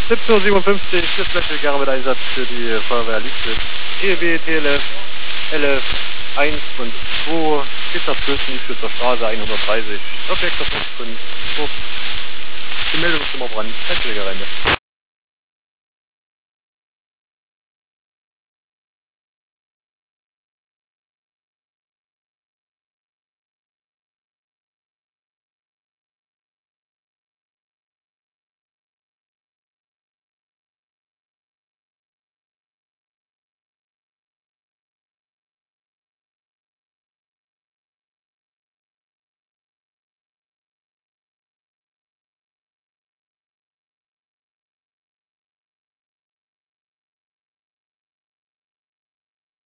17:57 Uhr, Dispatch mit Einsatz für die Feuerwehr Liebsitz. EW, TLF, LF, 1 und 2, Kitzerfürsten, Liebsitzer Straße 130, Objekt auf 5, die Meldung zum Brand, Festlegerende.